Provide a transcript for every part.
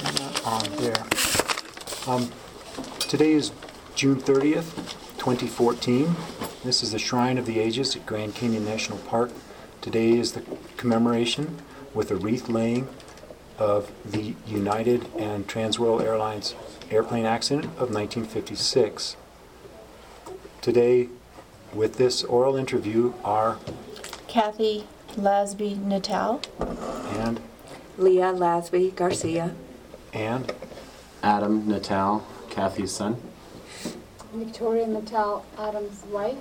on there. Today is June 30th, 2014. This is the Shrine of the Ages at Grand Canyon National Park. Today is the commemoration with a wreath laying of the United and Transworld Airlines airplane accident of 1956. Today, with this oral interview, are Kathy Lasby Natal and Leah Lasby Garcia and Adam Natal, Kathy's son. Victoria Natal, Adam's wife.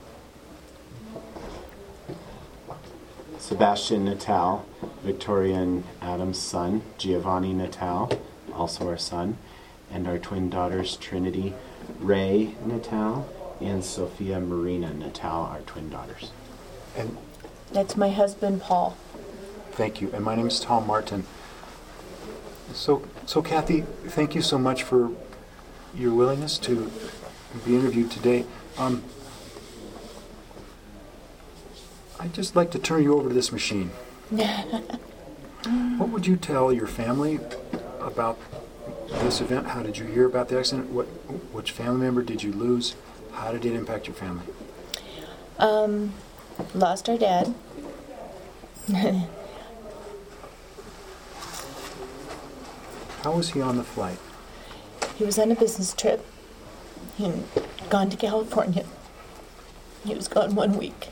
Sebastian Natal, Victoria and Adam's son. Giovanni Natal, also our son. And our twin daughters, Trinity Ray Natal and Sophia Marina Natal, our twin daughters. and that's my husband, Paul. thank you. And my name is Tom Martin. So Kathy, thank you so much for your willingness to be interviewed today. I'd just like to turn you over to this machine. What would you tell your family about this event? How did you hear about the accident? Which family member did you lose? How did it impact your family? Lost our dad. How was he on the flight? He was on a business trip. He had gone to California. He was gone 1 week.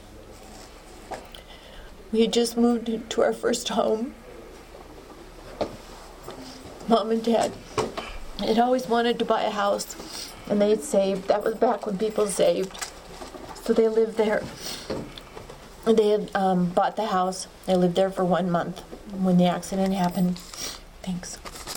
We had just moved to our first home. Mom and Dad had always wanted to buy a house, and they had saved. That was back when people saved. So they lived there. They had bought the house. They lived there for 1 month when the accident happened. Thanks.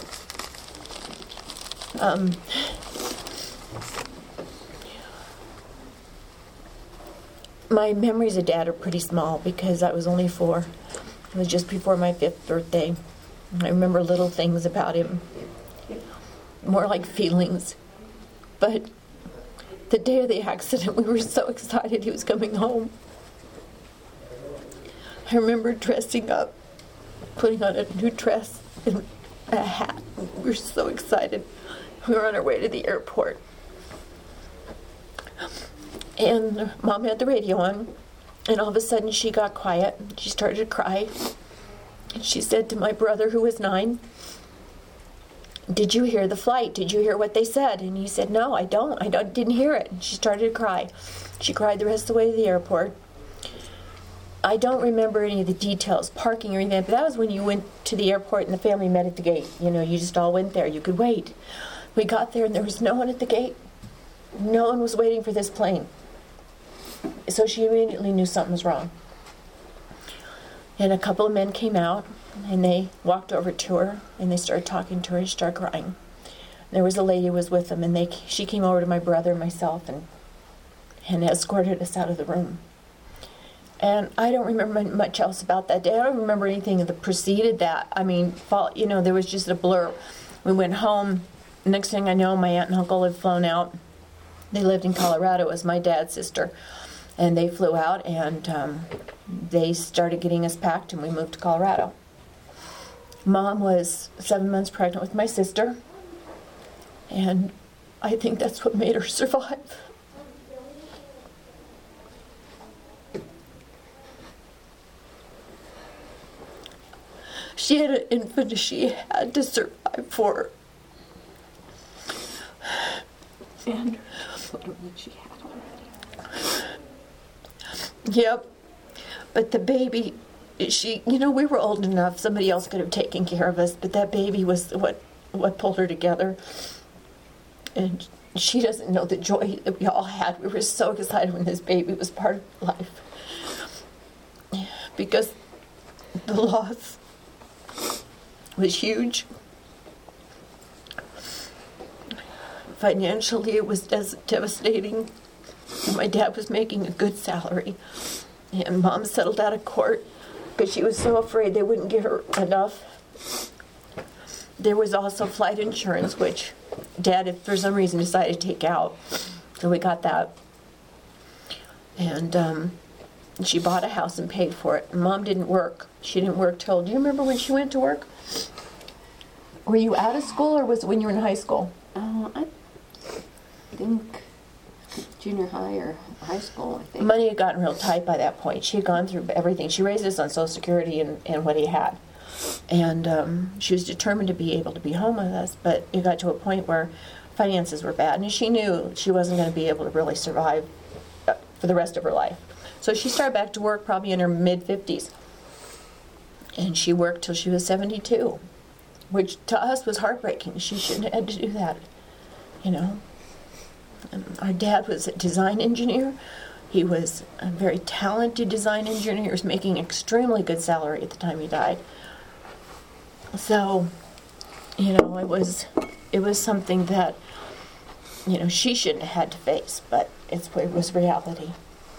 My memories of Dad are pretty small because I was only 4. It was just before my 5th birthday. I remember little things about him, more like feelings. But the day of the accident, we were so excited he was coming home. I remember dressing up, putting on a new dress and a hat. We were so excited. We were on our way to the airport. And Mom had the radio on, and all of a sudden she got quiet. She started to cry. And she said to my brother, who was 9, "Did you hear the flight? Did you hear what they said?" And he said, "No, I didn't hear it." And she started to cry. She cried the rest of the way to the airport. I don't remember any of the details, parking or anything, but that was when you went to the airport and the family met at the gate. You just all went there. You could wait. We got there and there was no one at the gate. No one was waiting for this plane. So she immediately knew something was wrong. And a couple of men came out and they walked over to her and they started talking to her and she started crying. There was a lady who was with them and she came over to my brother and myself and escorted us out of the room. And I don't remember much else about that day. I don't remember anything that preceded that. I mean, there was just a blur. We went home. Next thing I know, my aunt and uncle had flown out. They lived in Colorado. It was my dad's sister. And they flew out and they started getting us packed and we moved to Colorado. Mom was 7 months pregnant with my sister. And I think that's what made her survive. She had an infant she had to survive for. and children that she had already. Yep. But the baby, we were old enough, somebody else could have taken care of us, but that baby was what pulled her together. And she doesn't know the joy that we all had. We were so excited when this baby was part of life. Because the loss was huge. Financially, it was devastating. My dad was making a good salary, and Mom settled out of court because she was so afraid they wouldn't give her enough. There was also flight insurance, which Dad, if for some reason, decided to take out, so we got that. And she bought a house and paid for it. Mom didn't work. She didn't work till, do you remember when she went to work? Were you out of school, or was it when you were in high school? I think junior high or high school, I think. Money had gotten real tight by that point. She had gone through everything. She raised us on Social Security and what he had. And she was determined to be able to be home with us, but it got to a point where finances were bad, and she knew she wasn't going to be able to really survive for the rest of her life. So she started back to work probably in her mid-50s. And she worked till she was 72, which to us was heartbreaking. She shouldn't have had to do that, you know. And our dad was a design engineer. He was a very talented design engineer. He was making extremely good salary at the time he died. So, you know, it was something that, you know, she shouldn't have had to face, but it was reality.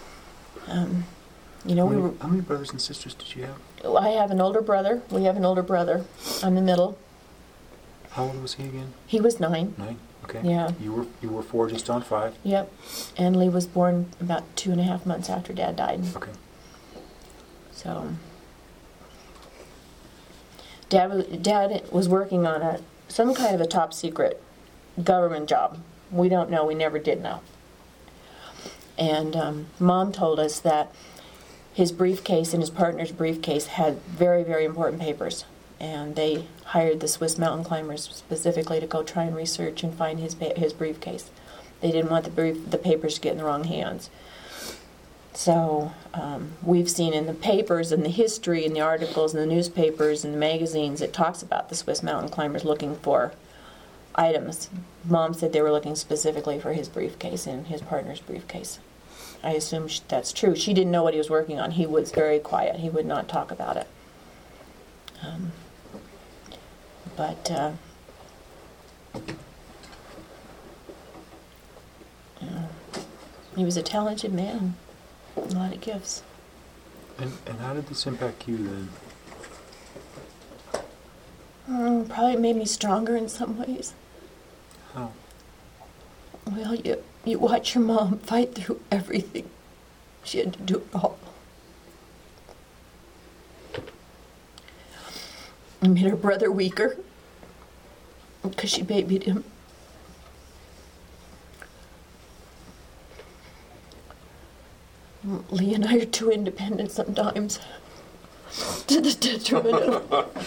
You know, How many brothers and sisters did you have? I have an older brother. We have an older brother. I'm the middle. How old was he again? He was 9. 9. Okay. Yeah. You were 4, just on 5. Yep. And Lee was born about 2.5 months after Dad died. Okay. So, Dad was working on some kind of a top secret government job. We don't know. We never did know. And Mom told us that his briefcase and his partner's briefcase had very, very important papers. And they hired the Swiss mountain climbers specifically to go try and research and find his briefcase. They didn't want the papers to get in the wrong hands. So we've seen in the papers and the history and the articles and the newspapers and the magazines, it talks about the Swiss mountain climbers looking for items. Mom said they were looking specifically for his briefcase and his partner's briefcase. I assume that's true. She didn't know what he was working on. He was very quiet. He would not talk about it. He was a talented man. A lot of gifts. And how did this impact you then? Probably made me stronger in some ways. How? Well, you watch your mom fight through everything. She had to do it all. It made her brother weaker because she babied him. Lee and I are too independent sometimes, to the detriment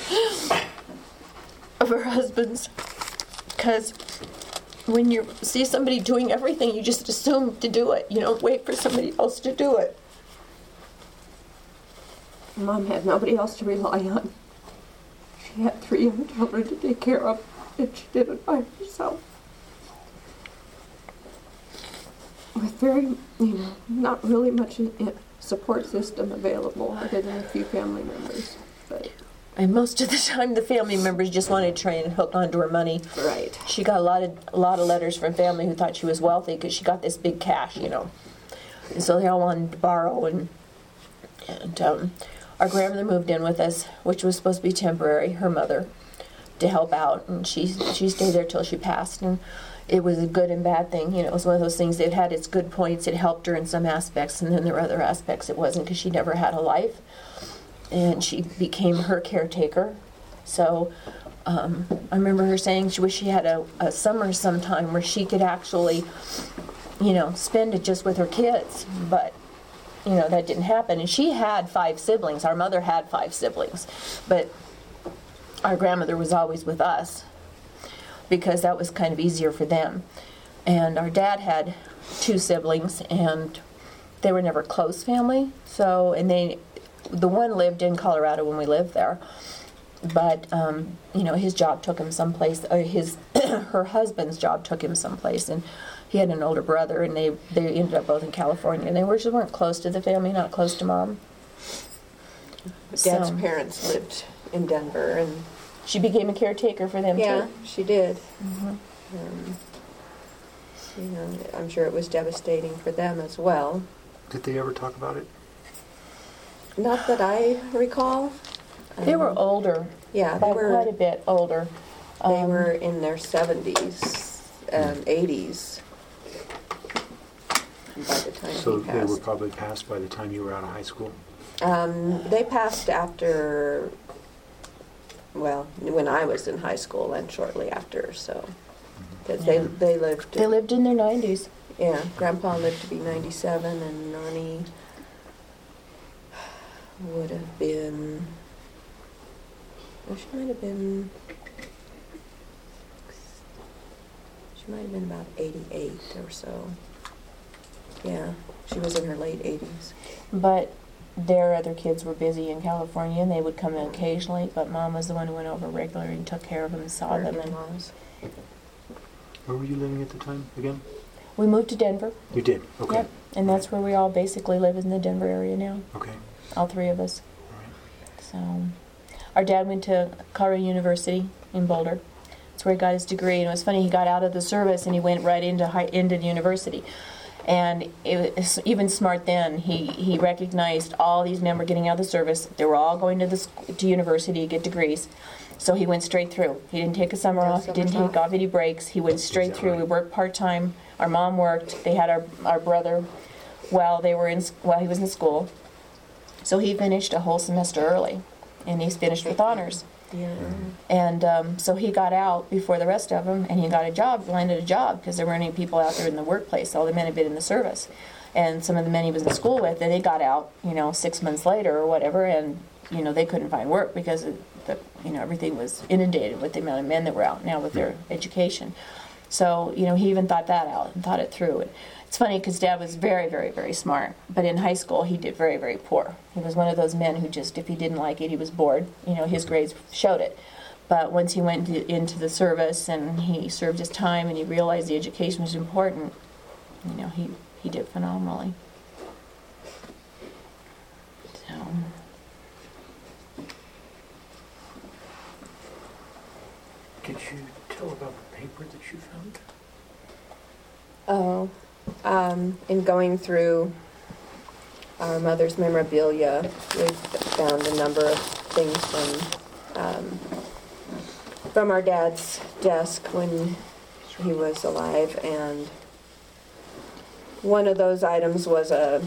of our husbands. Because when you see somebody doing everything, you just assume to do it. You don't wait for somebody else to do it. Mom had nobody else to rely on. She had 3 young children to take care of, and she did it by herself. With very, not really much support system available other than a few family members. But And most of the time, the family members just wanted to try and hook onto her money. right. She got a lot of letters from family who thought she was wealthy because she got this big cash, And so they all wanted to borrow. And our grandmother moved in with us, which was supposed to be temporary, her mother, to help out. And she stayed there till she passed. And it was a good and bad thing. It was one of those things that had its good points. It helped her in some aspects, and then there were other aspects it wasn't, because she never had a life. And she became her caretaker. So I remember her saying she wished she had a summer sometime where she could actually, spend it just with her kids. But, that didn't happen. And she had 5 siblings. Our mother had 5 siblings. But our grandmother was always with us, because that was kind of easier for them. And our dad had 2 siblings, and they were never close family. So, the one lived in Colorado when we lived there, but his job took him someplace. Her husband's job took him someplace, and he had an older brother, and they ended up both in California. And they just weren't close to the family, not close to Mom. Dad's So parents lived in Denver, and she became a caretaker for them too. she did. Mm-hmm. I'm sure it was devastating for them as well. Did they ever talk about it? Not that I recall. They were older. Yeah, By quite a bit older. They were in their 70s and 80s by the time So he they were passed. probably passed by the time you were out of high school? They passed after well, when I was in high school and shortly after, so. Because they lived. They lived in their 90s. Yeah, Grandpa lived to be 97, and Nani would have been. Well, she might have been. She might have been about 88 or so. Yeah, she was in her late 80s. But their other kids were busy in California, and they would come in occasionally, but Mom was the one who went over regularly and took care of them and saw them. And Where were you living at the time again? we moved to Denver. You did? Okay. Yep. And that's where we all basically live, in the Denver area now, Okay. all three of us. All right. So, our dad went to Colorado University in Boulder. That's where he got his degree. And it was funny, he got out of the service and he went right into the university. And it was even smart then. He recognized all these men were getting out of the service. They were all going to university to get degrees. So he went straight through. He didn't take a summer off. He didn't take off any breaks. He went straight through. We worked part-time. Our mom worked. They had our brother while he was in school. So he finished a whole semester early, and he's finished with honors. Yeah. And so he got out before the rest of them, and he got a job, landed a job, because there weren't any people out there in the workplace. All the men had been in the service. And some of the men he was in school with, and they got out, 6 months later or whatever, and, they couldn't find work because everything was inundated with the amount of men that were out now with their education. So, he even thought that out and thought it through. And it's funny because Dad was very, very, very smart, but in high school he did very, very poor. He was one of those men who just, if he didn't like it, he was bored. His grades showed it. But once he went into the service and he served his time and he realized the education was important, he did phenomenally. So. Could you tell about the paper that you found? In going through our mother's memorabilia, we found a number of things from our dad's desk when he was alive, and one of those items was a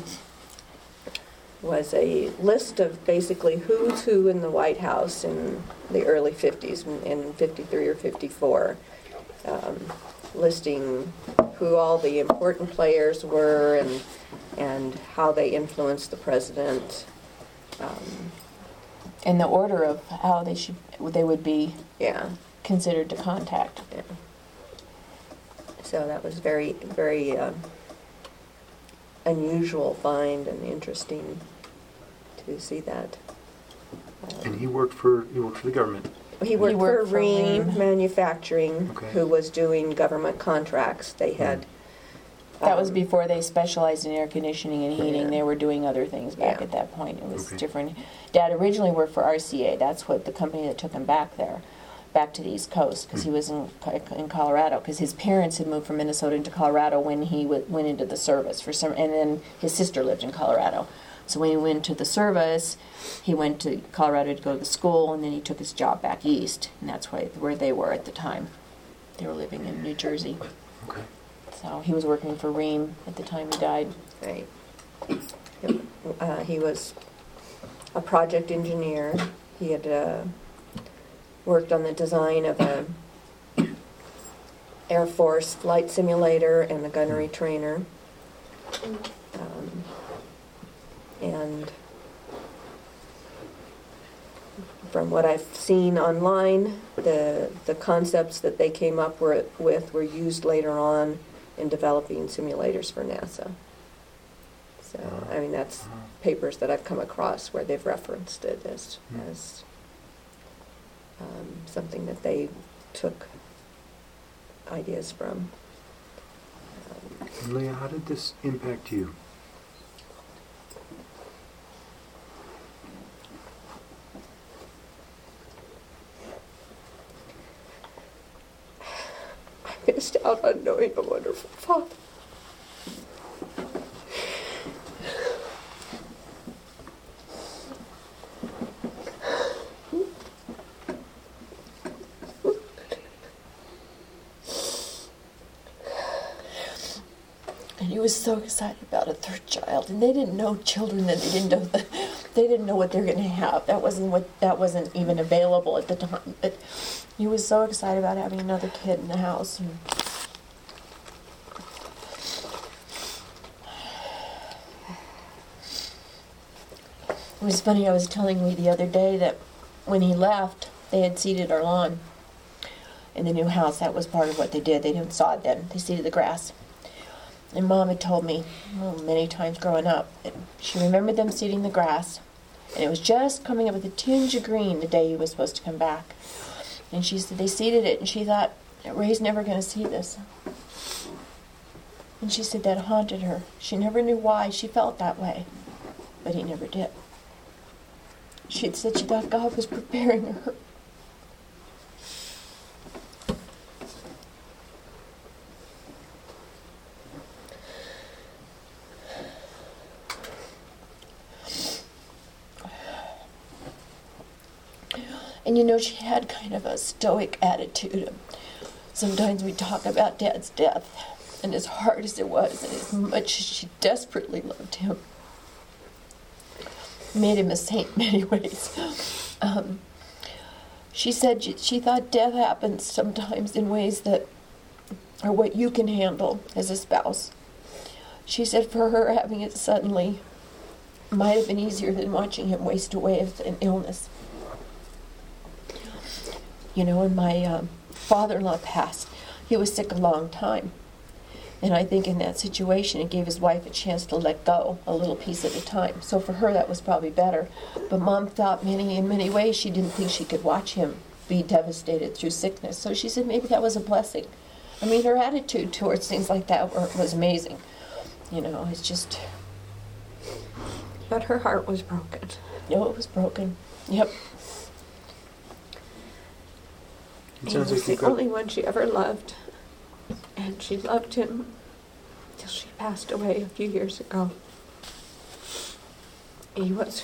list of basically who's who in the White House in the early 50s, in 53 or 54, listing who all the important players were and how they influenced the president. In the order of how they would be Yeah. considered to contact. Yeah. So that was very, very unusual find and interesting to see that. And he worked for the government. He worked for Ream Manufacturing, Okay. who was doing government contracts. They had. That was before they specialized in air conditioning and heating. Yeah. They were doing other things back Yeah. at that point. It was Okay. different. Dad originally worked for RCA. That's what the company that took him back there, back to the East Coast, because he was in Colorado. Because his parents had moved from Minnesota into Colorado when he went into the service and then his sister lived in Colorado. So when he went to the service, he went to Colorado to go to school, and then he took his job back east, and that's where they were at the time. They were living in New Jersey. Okay. So he was working for Ream at the time he died. Right. He was a project engineer. He had worked on the design of a Air Force flight simulator and a gunnery trainer. And from what I've seen online, the concepts that they came up with were used later on in developing simulators for NASA. So, I mean, that's papers that I've come across where they've referenced it as something that they took ideas from. And Leah, how did this impact you? I missed out on knowing a wonderful father. And he was so excited about a third child, and they didn't know children, and they they didn't know what they're going to have. That wasn't even available at the time. But he was so excited about having another kid in the house. And it was funny, I was telling Lee the other day that when he left, they had seeded our lawn in the new house. That was part of what they did. They didn't saw it then. They seeded the grass. And Mom had told me many times growing up that she remembered them seeding the grass, and it was just coming up with a tinge of green the day he was supposed to come back. And she said they seeded it, and she thought, Ray's never going to see this. And she said that haunted her. She never knew why she felt that way, but he never did. She had said she thought God was preparing her. And you know, she had kind of a stoic attitude. Sometimes we talk about Dad's death, and as hard as it was, and as much as she desperately loved him, made him a saint in many ways. She said she thought death happens sometimes in ways that are what you can handle as a spouse. She said for her, having it suddenly might have been easier than watching him waste away as an illness. You know, when my father-in-law passed, he was sick a long time. And I think in that situation, it gave his wife a chance to let go a little piece at a time. So for her, that was probably better. But Mom thought in many ways, she didn't think she could watch him be devastated through sickness. So she said maybe that was a blessing. I mean, her attitude towards things like that was amazing. You know, it's just... But her heart was broken. No, it was broken. Yep. He was the only one she ever loved. And she loved him till she passed away a few years ago. He was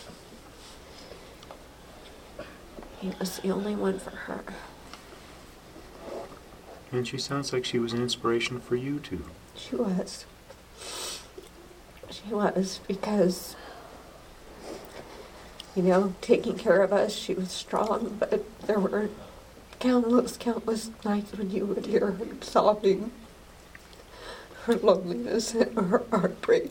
the only one for her. And she sounds like she was an inspiration for you, too. She was. She was, because, you know, taking care of us, she was strong, but there were countless nights when you would hear her sobbing, her loneliness and her heartbreak.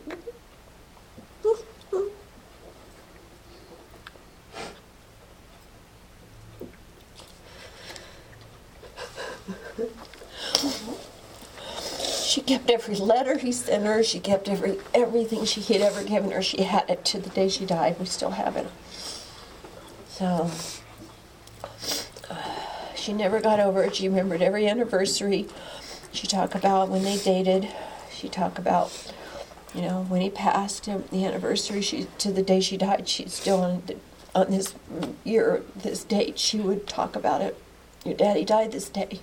She kept every letter he sent her. She kept everything she had ever given her. She had it to the day she died. We still have it. So... she never got over it. She remembered every anniversary. She talked about when they dated. She talked about, you know, when he passed, the anniversary to the day she died. She's still on this year, this date. She would talk about it. Your daddy died this day.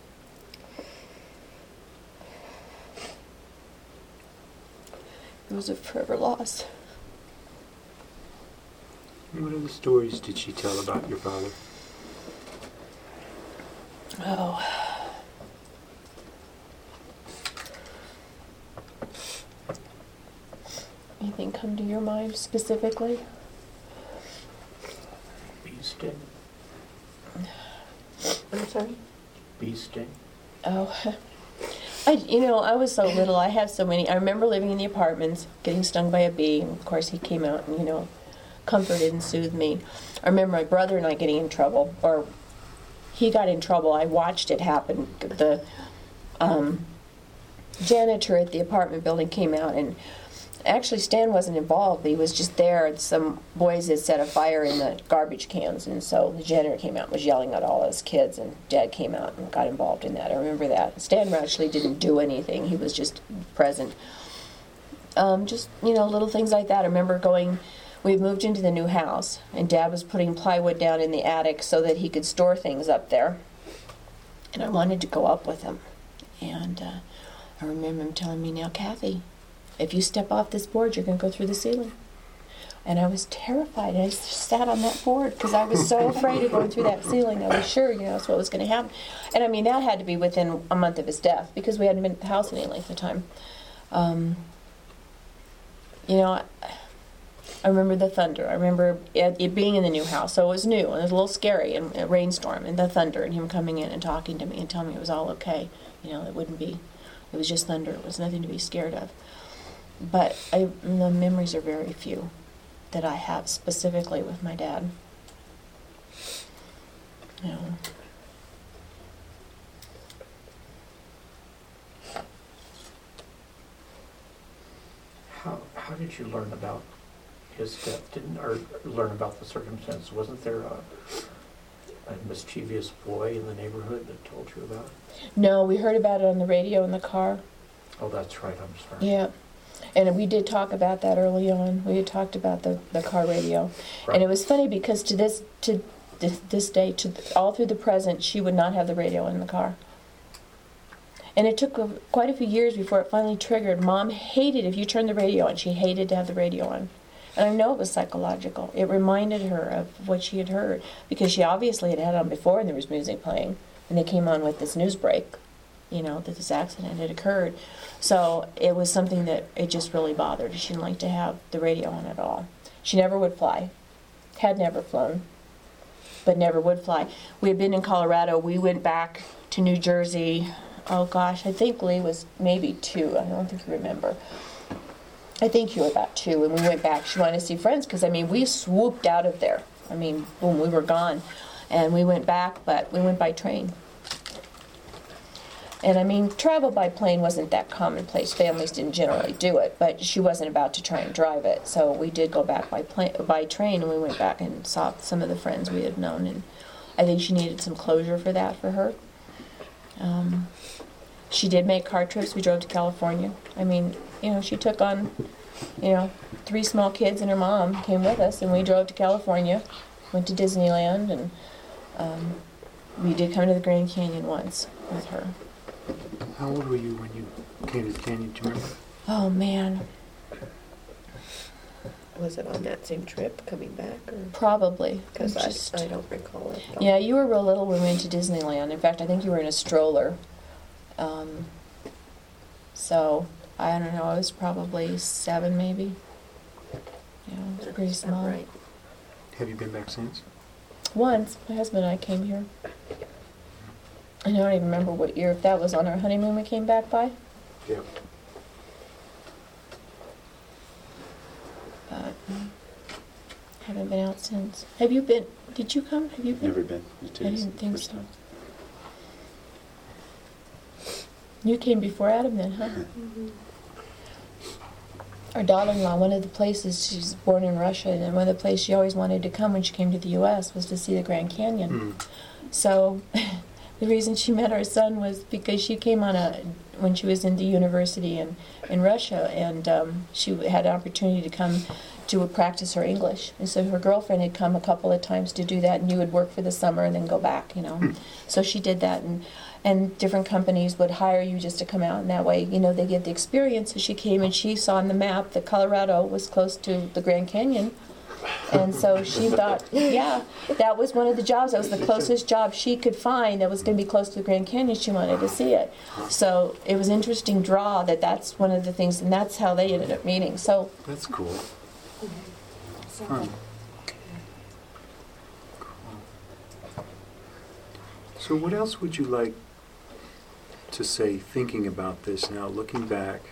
It was a forever loss. What other stories did she tell about your father? Oh. Anything come to your mind specifically? Bee sting. I'm sorry? Bee sting. Oh. I was so little. I have so many. I remember living in the apartments, getting stung by a bee. And of course, he came out and, comforted and soothed me. I remember my brother and I getting in trouble, or he got in trouble. I watched it happen. The janitor at the apartment building came out, and actually Stan wasn't involved. He was just there. Some boys had set a fire in the garbage cans, and so the janitor came out and was yelling at all his kids, and Dad came out and got involved in that. I remember that. Stan actually didn't do anything. He was just present. Little things like that. I remember we moved into the new house, and Dad was putting plywood down in the attic so that he could store things up there. And I wanted to go up with him. And I remember him telling me, "Now, Kathy, if you step off this board, you're going to go through the ceiling." And I was terrified. I just sat on that board because I was so afraid of going through that ceiling. I was sure, that's what was going to happen. And that had to be within a month of his death because we hadn't been at the house any length of time. I remember the thunder. I remember it being in the new house, so it was new and it was a little scary, and a rainstorm and the thunder and him coming in and talking to me and telling me it was all okay. You know, it was just thunder. It was nothing to be scared of. But the memories are very few that I have specifically with my dad. You know. How did you learn about his death? Or learn about the circumstances? Wasn't there a mischievous boy in the neighborhood that told you about it? No, we heard about it on the radio in the car. Oh, that's right. I'm sorry. Yeah. And we did talk about that early on. We had talked about the car radio. Right. And it was funny because to this day, all through the present, she would not have the radio in the car. And it took quite a few years before it finally triggered. Mom hated if you turned the radio on. She hated to have the radio on. And I know it was psychological. It reminded her of what she had heard, because she obviously had had it on before and there was music playing. And they came on with this news break, you know, that this accident had occurred. So it was something that it just really bothered her. She didn't like to have the radio on at all. She never would fly. Had never flown, but never would fly. We had been in Colorado. We went back to New Jersey. Oh gosh, I think Lee was maybe 2. I don't think you remember. I think you were about 2, and we went back. She wanted to see friends because, I mean, we swooped out of there. I mean, boom, we were gone. And we went back, but we went by train. And I mean, travel by plane wasn't that commonplace. Families didn't generally do it, but she wasn't about to try and drive it. So we did go back by train, and we went back and saw some of the friends we had known. And I think she needed some closure for that for her. She did make car trips. We drove to California. I mean, you know, she took on, you know, 3 small kids and her mom came with us, and we drove to California, went to Disneyland, and we did come to the Grand Canyon once with her. How old were you when you came to the canyon? Do you remember? Oh, man. Was it on that same trip coming back? Probably. Because I don't recall it. Yeah, you were real little when we went to Disneyland. In fact, I think you were in a stroller. So, I don't know, I was probably 7 maybe. Yeah, it was pretty small. Right. Have you been back since? Once, my husband and I came here. I don't even remember what year, if that was on our honeymoon we came back by. Yeah. But haven't been out since. Have you been? Did you come? Have you been? Never been. I didn't think so. You came before Adam then, huh? Mm-hmm. Our daughter-in-law, one of the places, she's born in Russia, and one of the places she always wanted to come when she came to the U.S. was to see the Grand Canyon. So the reason she met our son was because she came on when she was in the university in Russia, and she had an opportunity to come to practice her English. And so her girlfriend had come a couple of times to do that, and you would work for the summer and then go back, you know. So she did that, and different companies would hire you just to come out, and that way, you know, they get the experience. So she came and she saw on the map that Colorado was close to the Grand Canyon. And so she thought, yeah, that was one of the jobs. That was the closest job she could find that was going to be close to the Grand Canyon. She wanted to see it. So it was an interesting draw that's one of the things, and that's how they ended up meeting. So That's cool. So, Huh. So what else would you like to say, thinking about this now, looking back?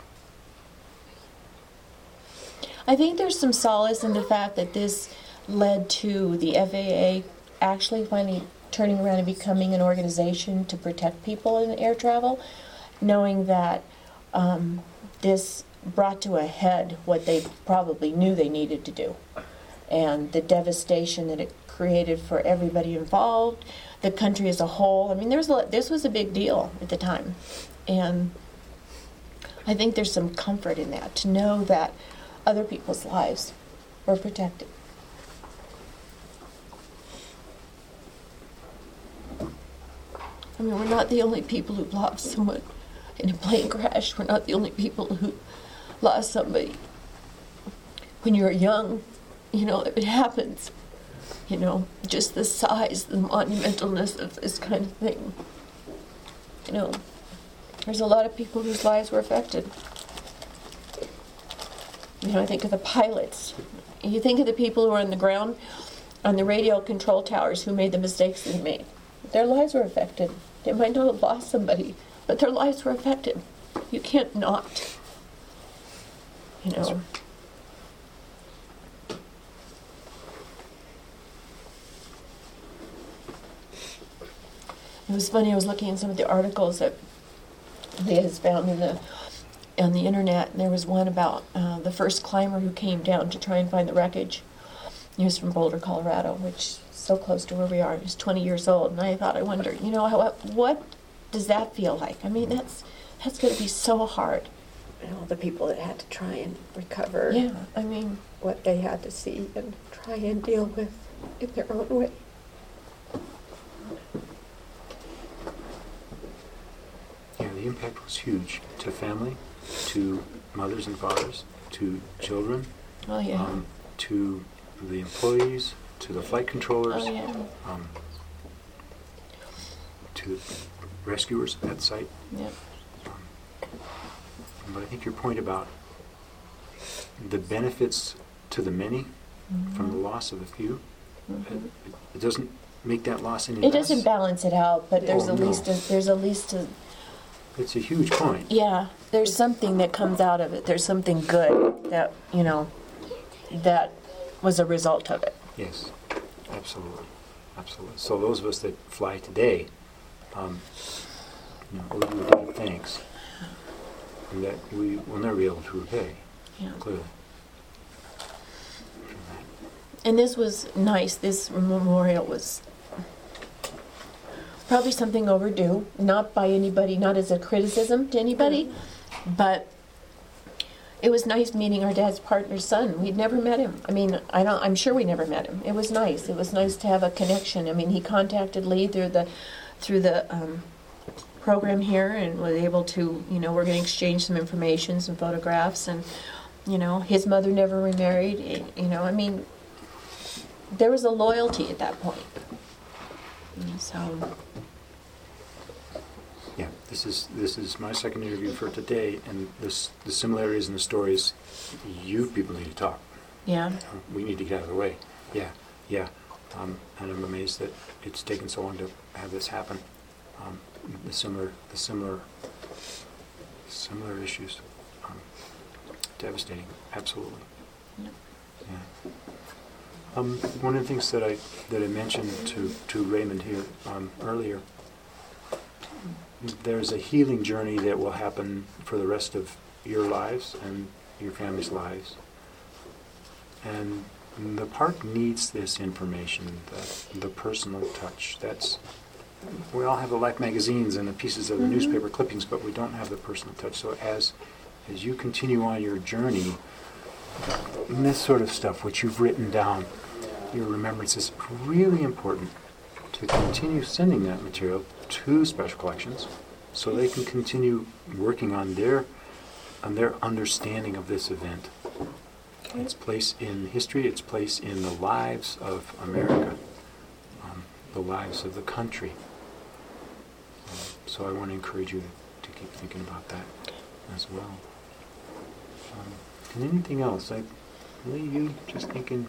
I think there's some solace in the fact that this led to the FAA actually finally turning around and becoming an organization to protect people in air travel, knowing that this brought to a head what they probably knew they needed to do, and the devastation that it created for everybody involved, the country as a whole. I mean, this was a big deal at the time, and I think there's some comfort in that, to know that other people's lives were protected. I mean, we're not the only people who've lost someone in a plane crash. We're not the only people who lost somebody. When you're young, you know, it happens. You know, just the size, the monumentalness of this kind of thing. You know, there's a lot of people whose lives were affected. You know, I think of the pilots, you think of the people who are on the ground, on the radio control towers, who made the mistakes they made. Their lives were affected. They might not have lost somebody, but their lives were affected. You can't not. You That's know. right. It was funny. I was looking at some of the articles that Leah has found on the internet, and there was one about the first climber who came down to try and find the wreckage. He was from Boulder, Colorado, which is so close to where we are. He was 20 years old, and I thought, I wonder, you know, what does that feel like? I mean, that's going to be so hard. And all the people that had to try and recover Yeah, I mean, what they had to see and try and deal with in their own way. Yeah, the impact was huge to family, to mothers and fathers, to children, oh yeah, to the employees, to the flight controllers, oh yeah, to the rescuers at site. yeah. But I think your point about the benefits to the many from the loss of the few, it doesn't make that loss any It less. doesn't balance it out, but there's Oh, at no. least a It's a huge point. yeah. There's something that comes out of it. There's something good that that was a result of it. Yes, absolutely, absolutely. So those of us that fly today, owe you a debt of thanks that we will never be able to repay. Yeah. Clearly. And this was nice. This memorial was probably something overdue, not by anybody, not as a criticism to anybody, but it was nice meeting our dad's partner's son. We'd never met him. I mean, I'm sure we never met him. It was nice. It was nice to have a connection. I mean, he contacted Lee through the program here and was able to, we're going to exchange some information, some photographs, and, his mother never remarried. I mean, there was a loyalty at that point. And so, Yeah, this is my second interview for today, and the similarities in the stories, you people need to talk. yeah. We need to get out of the way. Yeah. And I'm amazed that it's taken so long to have this happen. The similar issues, devastating. Absolutely. Yep. Yeah. One of the things that I mentioned to Raymond here earlier, there's a healing journey that will happen for the rest of your lives and your family's lives. And the park needs this information, the personal touch. We all have the Life magazines and the pieces of the newspaper clippings, but we don't have the personal touch. So as you continue on your journey, this sort of stuff, which you've written down, your remembrances, really important to continue sending that material to Special Collections so they can continue working on their understanding of this event. Okay. Its place in history, its place in the lives of America, the lives of the country. So I want to encourage you to keep thinking about that as well. And anything else? Lee, you just thinking?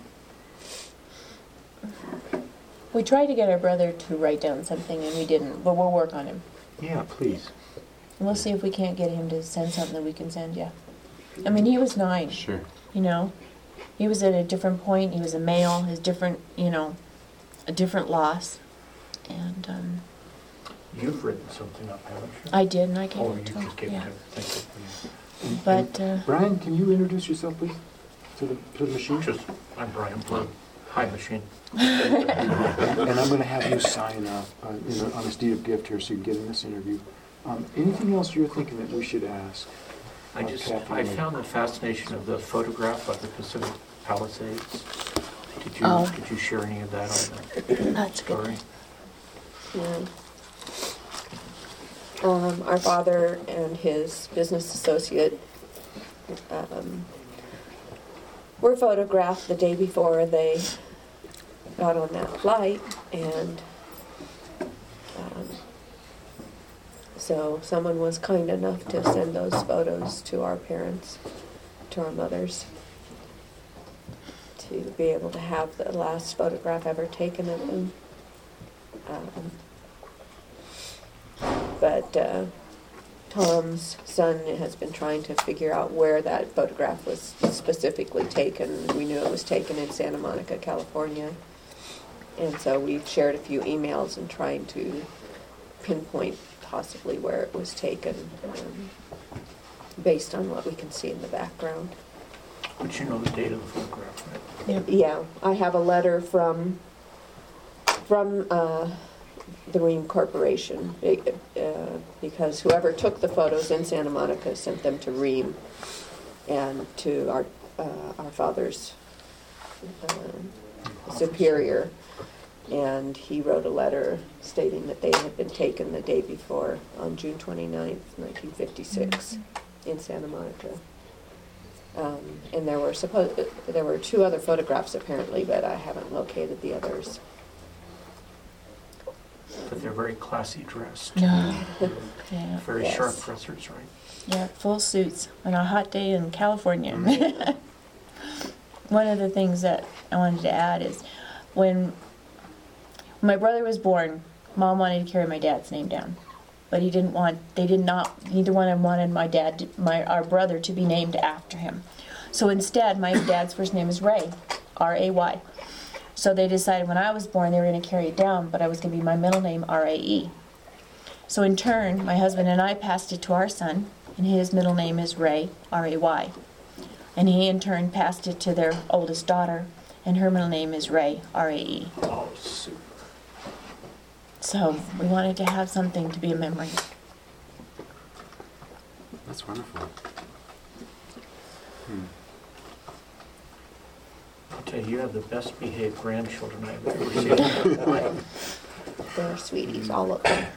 We tried to get our brother to write down something, and we didn't, but we'll work on him. Yeah, please. And we'll see if we can't get him to send something that we can send you. I mean, he was 9. Sure. He was at a different point. He was a male. His different, a different loss. And You've written something up, haven't you? I did, and I gave Oh, it you to him. just gave it Yeah. to him. Thank you. But Brian, can you introduce yourself, please, to the machine? I'm Brian Bloom. Hi, Machine. And I'm going to have you sign on this deed of gift here so you can get in this interview. Anything else you're thinking that we should ask? I found the fascination of the photograph of the Pacific Palisades. Oh. Did you share any of that on the that's good. story? Yeah. Our father and his business associate were photographed the day before they got on that flight, and so someone was kind enough to send those photos to our parents, to our mothers, to to be able to have the last photograph ever taken of him. But Tom's son has been trying to figure out where that photograph was specifically taken. We knew it was taken in Santa Monica, California. And so we've shared a few emails and trying to pinpoint possibly where it was taken, based on what we can see in the background. But you know the date of the photograph, right? Yeah, I have a letter from the Ream Corporation, because whoever took the photos in Santa Monica sent them to Ream and to our father's superior, and he wrote a letter stating that they had been taken the day before, on June 29th, 1956, in Santa Monica. And there were two other photographs apparently, but I haven't located the others. But they're very classy dressed. Yeah. Very Yes. sharp dressers, right? Yeah, full suits on a hot day in California. One of the things that I wanted to add is when my brother was born, Mom wanted to carry my dad's name down, but neither one of them wanted our brother to be named after him. So instead, my dad's first name is Ray, R-A-Y. So they decided when I was born they were going to carry it down, but I was going to be my middle name, R-A-E. So in turn, my husband and I passed it to our son, and his middle name is Ray, R-A-Y. And he in turn passed it to their oldest daughter, and her middle name is Ray, R-A-E. Oh, super. So we wanted to have something to be a memory. That's wonderful. I'll tell you have the best behaved grandchildren I've ever seen. They're sweeties, all of them.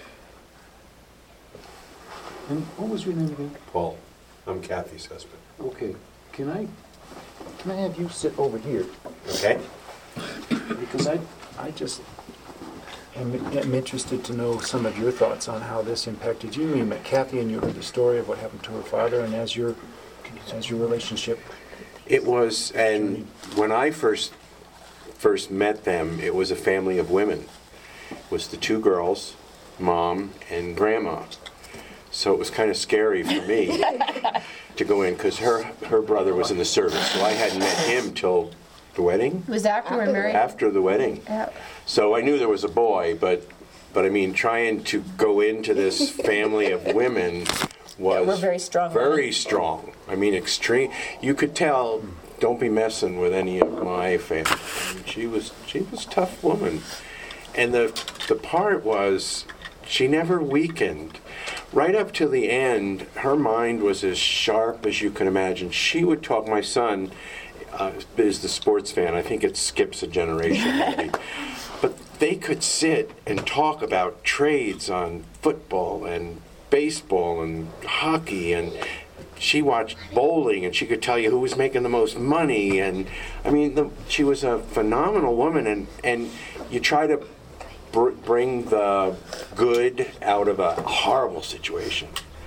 And what was your name again? Paul, I'm Kathy's husband. Okay, can I have you sit over here? Okay? Because I just am interested to know some of your thoughts on how this impacted you. You met Kathy and you heard the story of what happened to her father, and as your relationship. It was, and when I first met them, it was a family of women. It was the two girls, Mom and Grandma. So it was kind of scary for me to go in, because her brother was in the service, so I hadn't met him till the wedding? It was after we were married. After the wedding. Yeah. So I knew there was a boy, but I mean, trying to go into this family of women was we're very strong Very women. strong. I mean, extreme. You could tell. Don't be messing with any of my family. I mean, she was a tough woman, and the part was she never weakened. Right up to the end, her mind was as sharp as you can imagine. She would talk. My son is the sports fan. I think it skips a generation, maybe. But they could sit and talk about trades on football and baseball and hockey, and she watched bowling, and she could tell you who was making the most money. And I mean, she was a phenomenal woman, and you try to bring the good out of a horrible situation.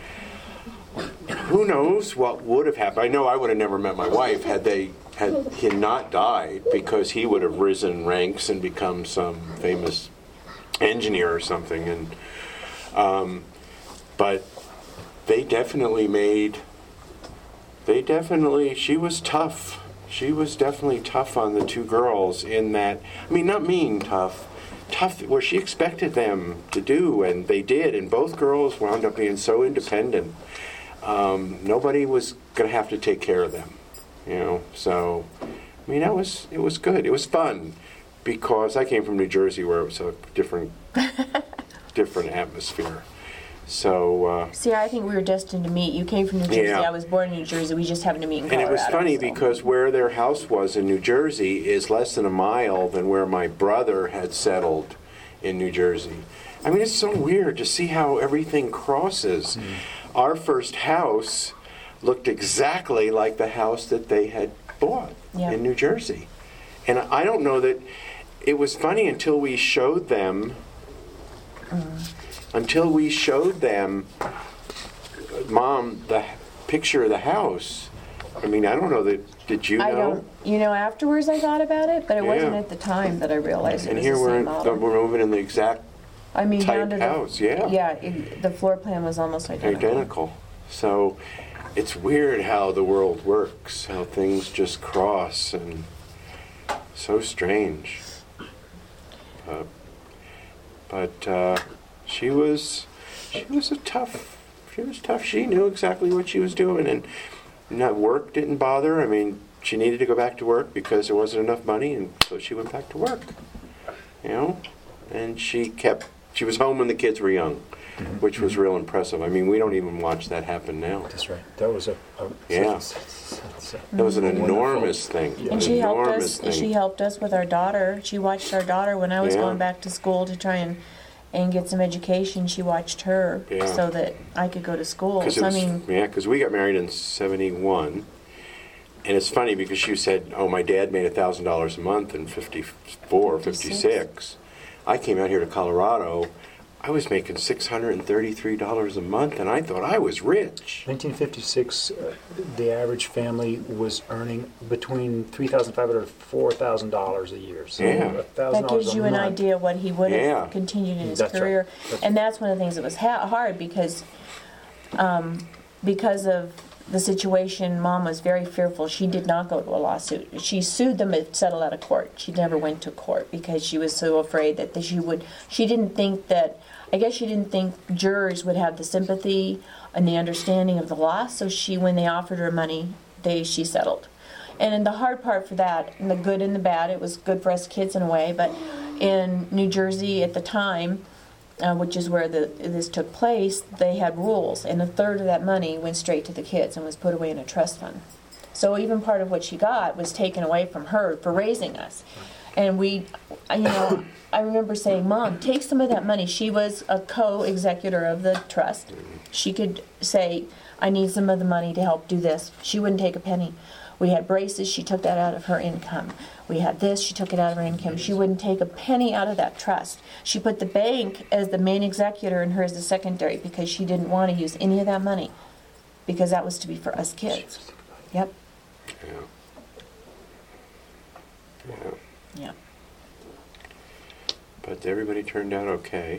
Who knows what would have happened? I know I would have never met my wife had he not died, because he would have risen ranks and become some famous engineer or something. And but she was tough. She was definitely tough on the two girls in that, I mean, not mean tough where she expected them to do, and they did, and both girls wound up being so independent. Nobody was going to have to take care of them, so, I mean, it was good. It was fun, because I came from New Jersey, where it was a different atmosphere. So See, I think we were destined to meet. You came from New Jersey. Yeah. I was born in New Jersey. We just happened to meet in And Colorado. it was funny so. because where their house was in New Jersey is less than a mile than where my brother had settled in New Jersey. I mean, it's so weird to see how everything crosses. Our first house looked exactly like the house that they had bought in New Jersey. And I don't know that it was funny until we showed them Mom, the picture of the house, I mean, I don't know that. Did you know? I don't, afterwards I thought about it, but it wasn't Yeah. at the time that I realized it And was here the same model. we're moving in the exact I mean, down type to house. Yeah. Yeah, the floor plan was almost identical. Identical. So it's weird how the world works, how things just cross, and so strange. But she was tough. She knew exactly what she was doing, and work didn't bother her. I mean, she needed to go back to work because there wasn't enough money, and so she went back to work. And she was home when the kids were young, which was real impressive. I mean, we don't even watch that happen now. That's right. That was Yeah. That was an enormous thing. And she helped Enormous us. She helped us with our daughter. She watched our daughter when I was Yeah. going back to school to try and get some education. She watched her Yeah. so that I could go to school. Because we got married in '71, and it's funny because she said, "Oh, my dad made $1,000 a month in '54, '56." I came out here to Colorado. I was making $633 a month, and I thought I was rich. 1956, the average family was earning between $3,500 and $4,000 a year. So Yeah. $1,000 that gives you a an month. idea what he would have Yeah. continued in his That's right. career. That's And that's one of the things that was hard because of the situation, Mom was very fearful. She did not go to a lawsuit. She sued them and settled out of court. She never went to court because she was so afraid that she didn't think that, I guess she didn't think jurors would have the sympathy and the understanding of the law, so when they offered her money, she settled. And the hard part for that, and the good and the bad, it was good for us kids in a way, but in New Jersey at the time, which is where this took place, they had rules, and a third of that money went straight to the kids and was put away in a trust fund. So even part of what she got was taken away from her for raising us. And I remember saying, "Mom, take some of that money." She was a co-executor of the trust. She could say, "I need some of the money to help do this." She wouldn't take a penny. We had braces, she took that out of her income. We had this, she took it out of her income. She wouldn't take a penny out of that trust. She put the bank as the main executor and her as the secondary because she didn't want to use any of that money because that was to be for us kids. Yep. Yeah. But everybody turned out okay.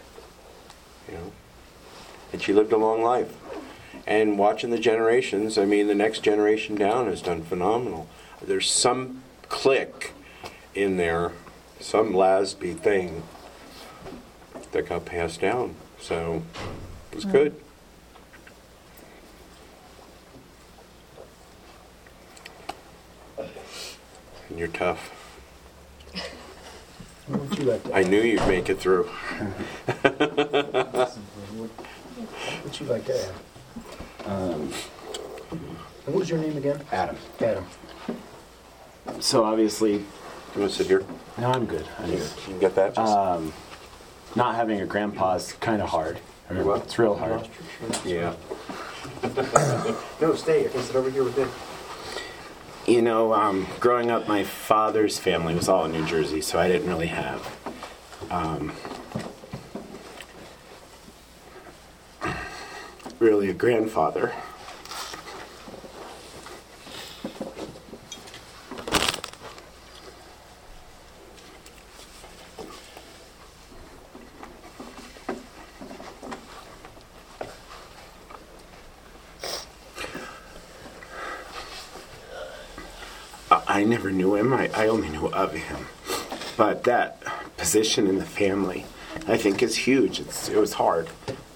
And she lived a long life. And watching the generations, I mean, the next generation down has done phenomenal. There's some click in there, some Lasby thing that got passed down. So it was good. And you're tough. What would you like to I knew you'd make it through. What would you like to add? And what was your name again? Adam. Adam. So obviously, You want to sit here? no, I'm good. I'm good. You can get that? Not having a grandpa is kind of hard. What? It's real hard. Yeah. No, stay. I can sit over here with it. Growing up, my father's family was all in New Jersey, so I didn't really have really a grandfather. I never knew him. I only knew of him. But that position in the family, I think, is huge. It was hard.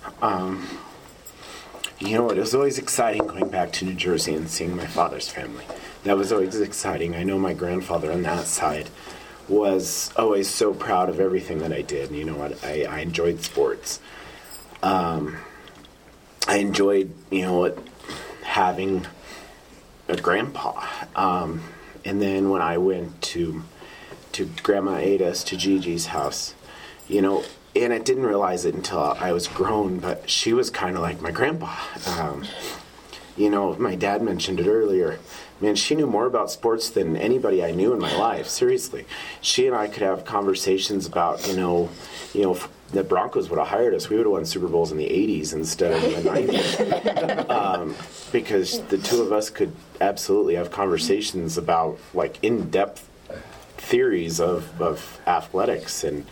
It was always exciting going back to New Jersey and seeing my father's family. That was always exciting. I know my grandfather on that side was always so proud of everything that I did. I enjoyed sports. I enjoyed, having a grandpa. And then when I went to Grandma Ada's, to Gigi's house, and I didn't realize it until I was grown, but she was kind of like my grandpa. My dad mentioned it earlier. Man, she knew more about sports than anybody I knew in my life. Seriously, she and I could have conversations about, the Broncos would have hired us, we would have won Super Bowls in the 80s instead of in the 90s. Because the two of us could absolutely have conversations about like in-depth theories of athletics, and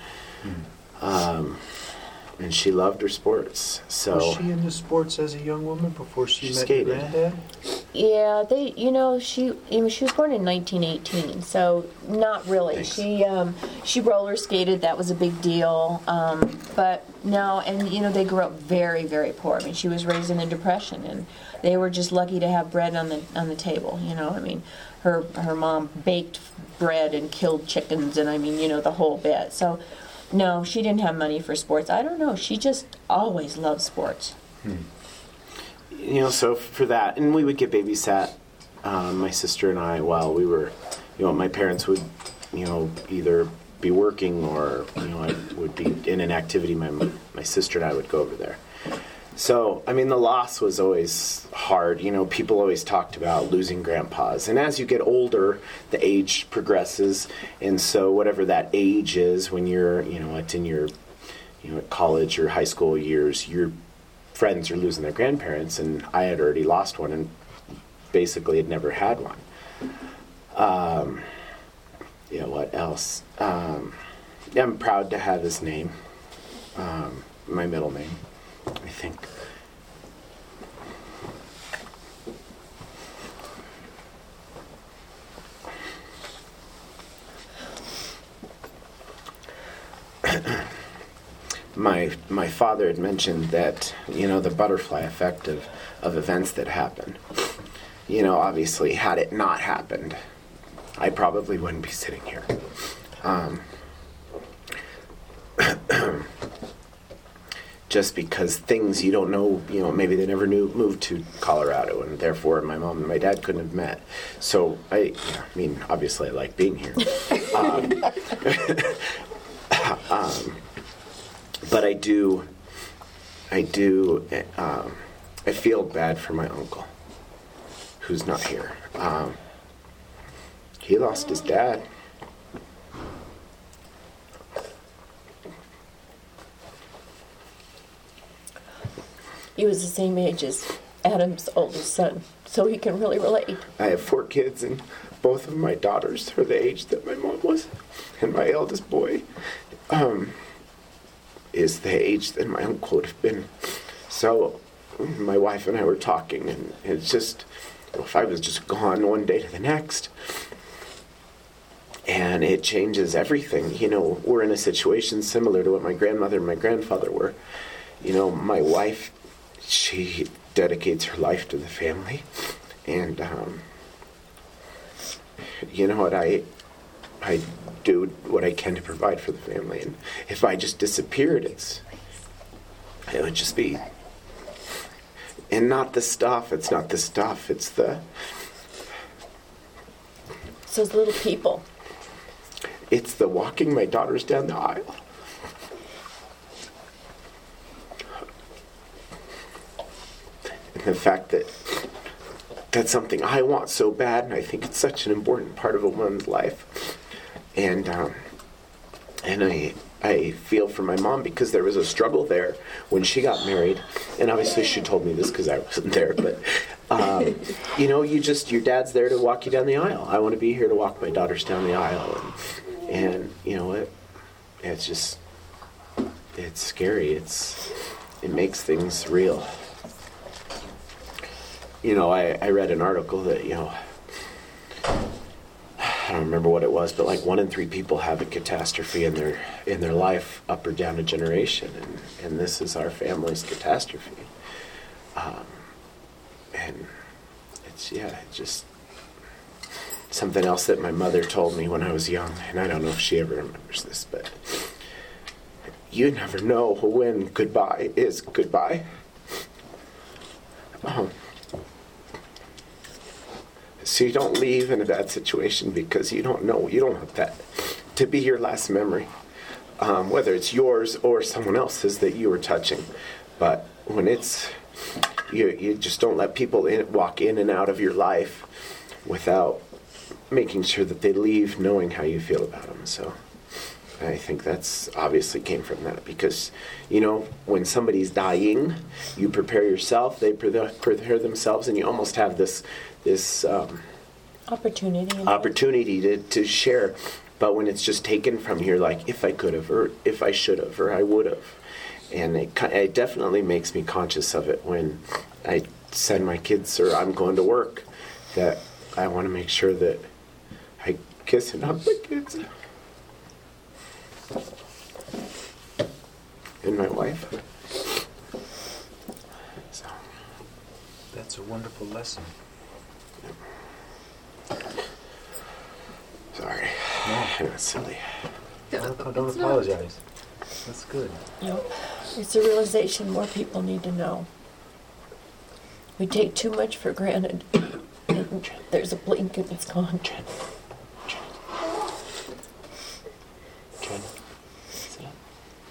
she loved her sports. So Was she into sports as a young woman before she met skated. your granddad? Yeah, she was born in 1918, so not really. Thanks. She roller skated. That was a big deal. But no, and they grew up very, very poor. I mean, she was raised in the Depression, and they were just lucky to have bread on the table. I mean, her mom baked bread and killed chickens, and I mean, the whole bit. So no, she didn't have money for sports. I don't know. She just always loved sports. So for that, and we would get babysat, my sister and I, while we were, my parents would, either be working or, I would be in an activity. My sister and I would go over there. So, I mean, the loss was always hard. People always talked about losing grandpas. And as you get older, the age progresses. And so whatever that age is, when you're, in your, college or high school years, your friends are losing their grandparents. And I had already lost one and basically had never had one. What else? I'm proud to have his name, my middle name. I think. My father had mentioned that, the butterfly effect of events that happen. Obviously, had it not happened, I probably wouldn't be sitting here. Just because things you don't know, maybe they never moved to Colorado, and therefore my mom and my dad couldn't have met. So obviously I like being here. But I feel bad for my uncle, who's not here. He lost his dad. He was the same age as Adam's oldest son, so he can really relate. I have 4 kids, and both of my daughters are the age that my mom was, and my eldest boy is the age that my uncle would have been. So my wife and I were talking, and it's just, if I was just gone one day to the next, and it changes everything. We're in a situation similar to what my grandmother and my grandfather were. My wife, she dedicates her life to the family, and I do what I can to provide for the family. And if I just disappeared, it would just be, and not the stuff. It's not the stuff. It's those little people. It's the walking my daughters down the aisle. And the fact that that's something I want so bad, and I think it's such an important part of a woman's life. And I feel for my mom, because there was a struggle there when she got married. And obviously she told me this because I wasn't there, but your dad's there to walk you down the aisle. I want to be here to walk my daughters down the aisle. And you know what? It's scary. It makes things real. I read an article that, I don't remember what it was, but like 1 in 3 people have a catastrophe in their life, up or down a generation, and this is our family's catastrophe. And it's just something else that my mother told me when I was young, and I don't know if she ever remembers this, but you never know when goodbye is goodbye. So you don't leave in a bad situation because you don't want that to be your last memory, whether it's yours or someone else's that you were touching. But when it's, you just don't let people walk in and out of your life without making sure that they leave knowing how you feel about them. So I think that's obviously came from that because, you know, when somebody's dying, you prepare yourself, they prepare themselves, and you almost have this opportunity to share. But when it's just taken from you, like, if I could have, or if I should have, or I would have. And it definitely makes me conscious of it when I send my kids or I'm going to work, that I want to make sure that I kiss and hug my kids. And my wife. So. That's a wonderful lesson. Sorry. No. That's silly. Don't apologize. That's good. Yep. It's a realization more people need to know. We take too much for granted. And there's a blink and it's gone. Jen. Sit up.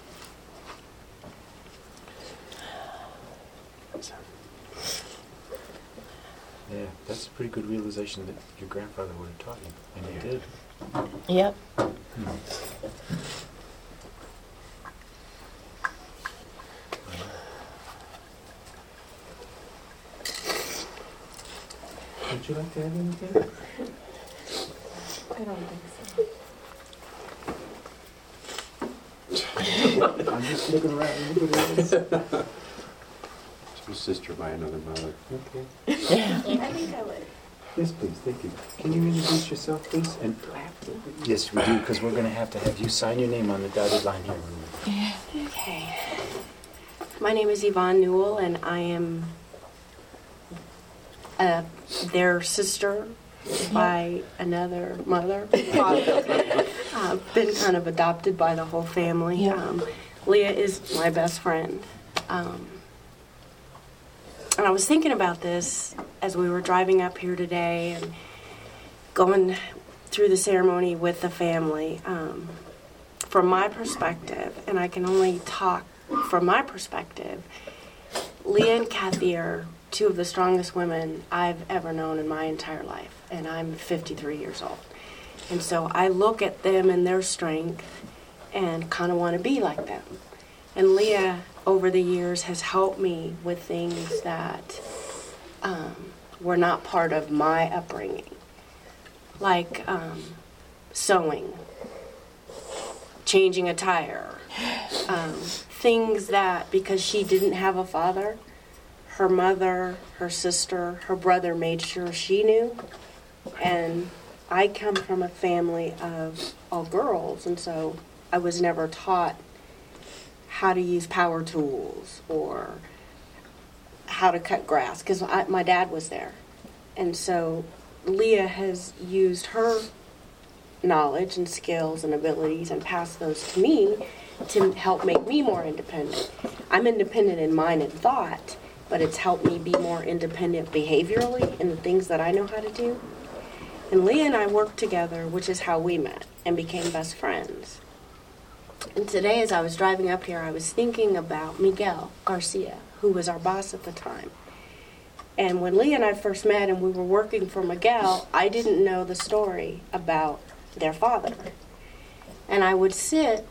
Yeah, that's a pretty good realization that your grandfather would have taught you, and he did. Yep. Would you like to add anything? I don't think so. I'm just looking around. Your sister by another mother. Okay. I think I would. Yes, please. Thank you. Can you introduce yourself, please? And yes, we do, because we're going to have you sign your name on the dotted line here. Okay. My name is Yvonne Newell, and I am their sister by another mother. I've been kind of adopted by the whole family. Yeah. Leah is my best friend. And I was thinking about this as we were driving up here today and going through the ceremony with the family. From my perspective, and I can only talk from my perspective, Leah and Kathy are two of the strongest women I've ever known in my entire life. And I'm 53 years old. And so I look at them and their strength and kind of want to be like them. And Leah, over the years, has helped me with things that were not part of my upbringing, like sewing, changing a tire, things that, because she didn't have a father, her mother, her sister, her brother made sure she knew. And I come from a family of all girls, and so I was never taught how to use power tools or how to cut grass, because my dad was there. And so Leah has used her knowledge and skills and abilities and passed those to me to help make me more independent. I'm independent in mind and thought, but it's helped me be more independent behaviorally in the things that I know how to do. And Leah and I worked together, which is how we met and became best friends. And today, as I was driving up here, I was thinking about Miguel Garcia, who was our boss at the time. And when Leah and I first met and we were working for Miguel, I didn't know the story about their father. And I would sit,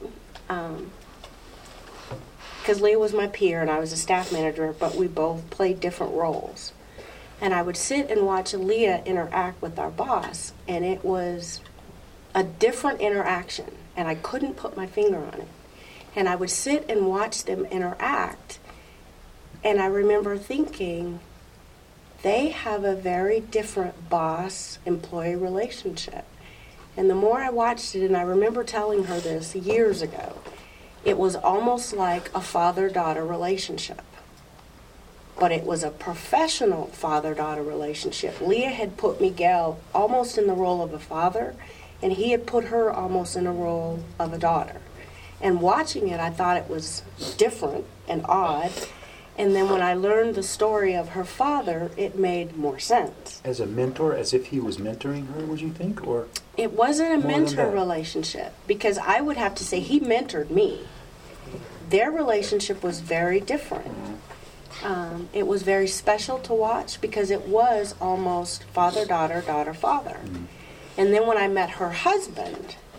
because Leah was my peer and I was a staff manager, but we both played different roles. And I would sit and watch Leah interact with our boss, and it was a different interaction, and I couldn't put my finger on it. And I would sit and watch them interact, and I remember thinking, they have a very different boss-employee relationship. And the more I watched it, and I remember telling her this years ago, it was almost like a father-daughter relationship. But it was a professional father-daughter relationship. Leah had put Miguel almost in the role of a father, and he had put her almost in a role of a daughter. And watching it, I thought it was different and odd. And then when I learned the story of her father, it made more sense. As a mentor, as if he was mentoring her, would you think? Or it wasn't a more than mentor that? relationship, because I would have to say he mentored me. Their relationship was very different. It was very special to watch because it was almost father-daughter, daughter-father. And then when I met her husband,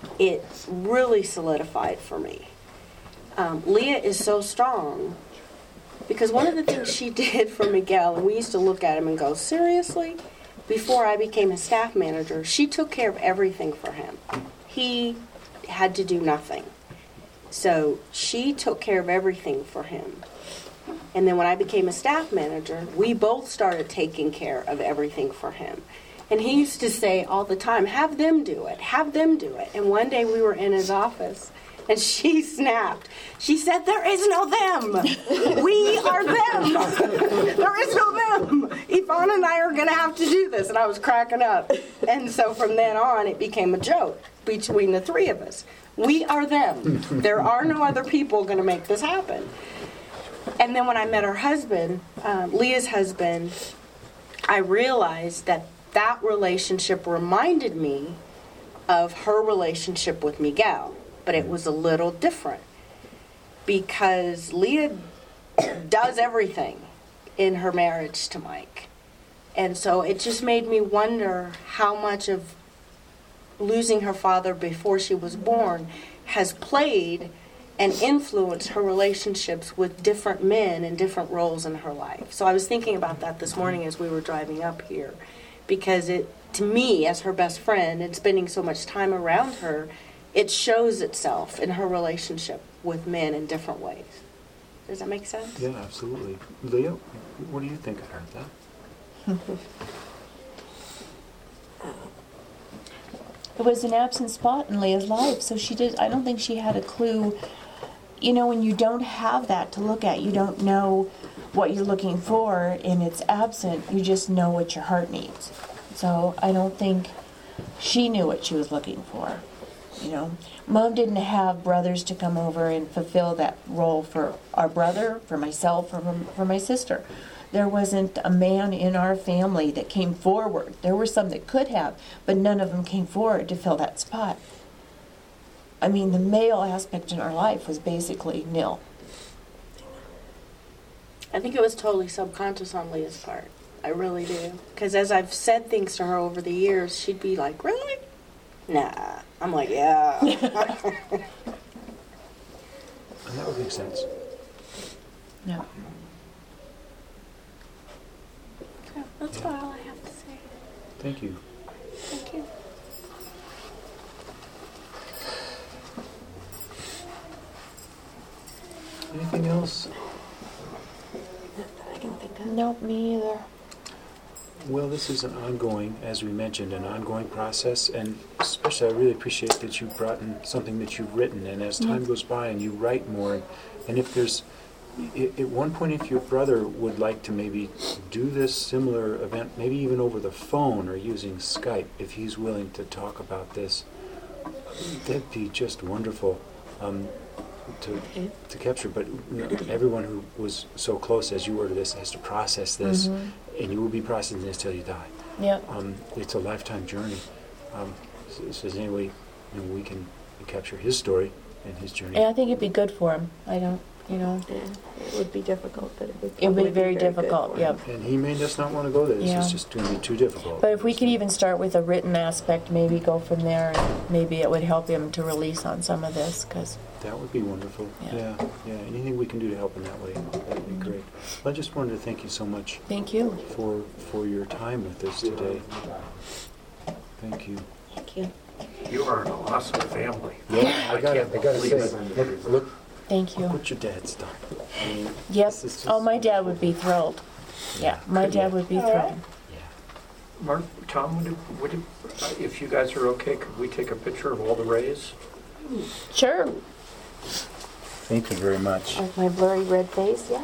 it really solidified for me. Leah is so strong because one of the things she did for Miguel, and we used to look at him and go, seriously? Before I became a staff manager, she took care of everything for him. He had to do nothing. So she took care of everything for him. And then when I became a staff manager, we both started taking care of everything for him. And he used to say all the time, have them do it, have them do it. And one day we were in his office, and she snapped. She said, there is no them. We are them. There is no them. Yvonne and I are going to have to do this. And I was cracking up. And so from then on, it became a joke between the three of us. We are them. There are no other people going to make this happen. And then when I met her husband, Leah's husband, I realized that that relationship reminded me of her relationship with Miguel, but it was a little different because Leah does everything in her marriage to Mike. And so it just made me wonder how much of losing her father before she was born has played and influenced her relationships with different men and different roles in her life. So I was thinking about that this morning as we were driving up here, because it, to me, as her best friend and spending so much time around her, it shows itself in her relationship with men in different ways. Does that make sense? Yeah, absolutely. Leah, what do you think about that? It was an absent spot in Leah's life, so I don't think she had a clue. You know, when you don't have that to look at, you don't know what you're looking for, and it's absent, you just know what your heart needs. So I don't think she knew what she was looking for. You know, Mom didn't have brothers to come over and fulfill that role for our brother, for myself, or for my sister. There wasn't a man in our family that came forward. There were some that could have, but none of them came forward to fill that spot. I mean, the male aspect in our life was basically nil. I think it was totally subconscious on Leah's part. I really do. Because as I've said things to her over the years, she'd be like, really? Nah. I'm like, yeah. And that would make sense. No. So that's all I have to say. Thank you. Thank you. Anything else? I can think of. Nope, me either. Well, this is an ongoing, as we mentioned, an ongoing process, and especially I really appreciate that you brought in something that you've written, and as time goes by and you write more, and if there's, at one point if your brother would like to maybe do this similar event, maybe even over the phone or using Skype, if he's willing to talk about this, that'd be just wonderful to capture. But you know, everyone who was so close as you were to this has to process this, and you will be processing this till you die. Yep. It's a lifetime journey. So anyway, you know, we can capture his story and his journey. And I think it'd be good for him. I don't, you know. Yeah, it would be difficult, but it would It would probably be very good difficult, for yep. him. And he may just not want to go there. This Yeah. is just going to be too difficult. But if we could even start with a written aspect, maybe go from there, and maybe it would help him to release on some of this, because That would be wonderful. Yeah. Yeah. Anything we can do to help in that way, that would be great. I just wanted to thank you so much thank you. for your time with us today. Thank you. Thank you. You are an awesome family. Yeah, I gotta believe say, look Thank you. what your dad's done. I mean, Yep. this is just- Oh, my dad would be thrilled. Yeah, my dad would be thrilled. Mark, Tom, if you guys are okay, could we take a picture of all the rays? Sure. Thank you very much. Like my blurry red face, yeah.